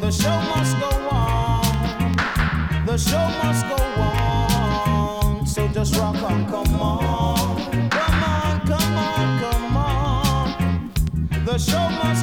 the show must go on. The show must go on. So just rock on, come on. Come on, come on, come on. The show must